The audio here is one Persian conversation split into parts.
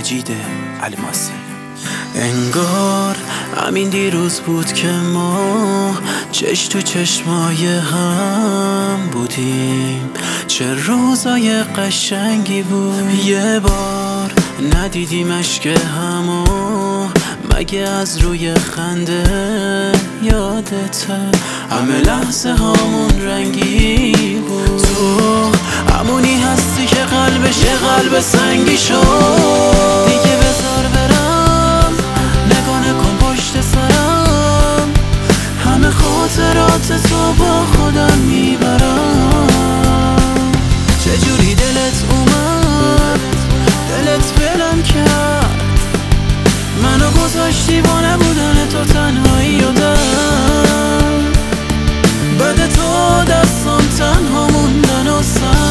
مجید الماسی. انگار همین دیروز بود که ما چش تو چشمای هم بودیم، چه روزای قشنگی بود. یه بار ندیدیم اشک همو، مگه از روی خنده یادته؟ همه لحظه هامون رنگی بود. تو همونی هستی که قلبش یه قلب سنگی شد. دیگه بذار برم، نگاه نکن پشت سرم، همه خاطرات تو با خودم میبرم. چجوری دلت اومد، دلت بلم کرد، منو گذاشتی با نبودن تو تنهایی و درد. بعد تو دستم تنها موندن و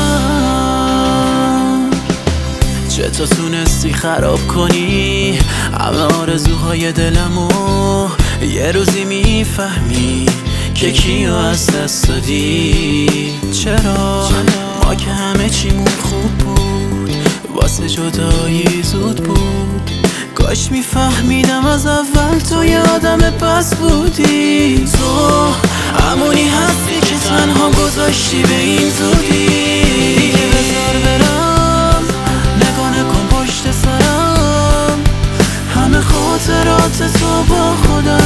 سر. چطور تونستی خراب کنی همه آرزوهای دلمو؟ یه روزی میفهمی که کیو از دست دادی. چرا ما که همه چیمون خوب بود، واسه جدایی زود بود. کاش میفهمیدم از اول تو یه آدم پس بودی. تو همونی هستی که تنها گذاشتی به این زودی. دیگه بذار برم، نگاه نکن پشت سرم، همه خاطرات تو با خودم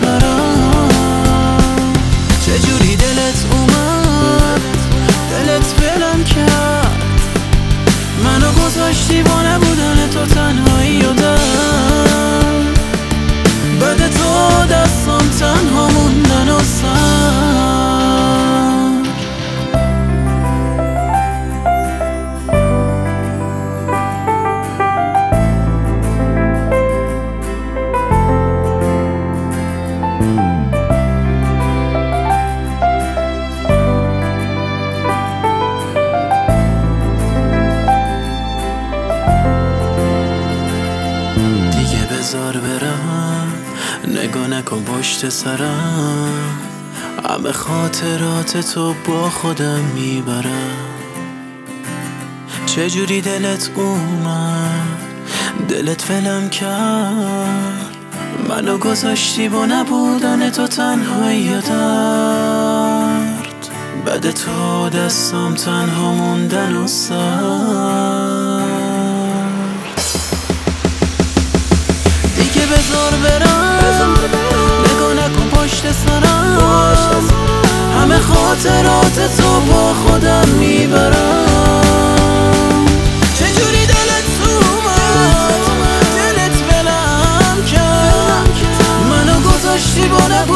میبرم. چجوری دلت اومد، دلت بلم کرد، منو گذاشتی با نبودن تو تنهایی و درد. بعد تو دستم تنها موندن و سر. بذار برم، نگاه نکن پشت سرم، همه خاطرات تو با خودم میبرم. چجوری دلت اومد، دلت ولم کرد، منو گذاشتی با نبودن تو تنهایی و درد. بعد تو دستم تنها موندن و سر. بذار برم، نگاه نکن پشت سرم، همه خاطرات تو با خودم میبرم. چجوری دلت اومد، دلت ولم کرد، منو گذاشتی با نبودن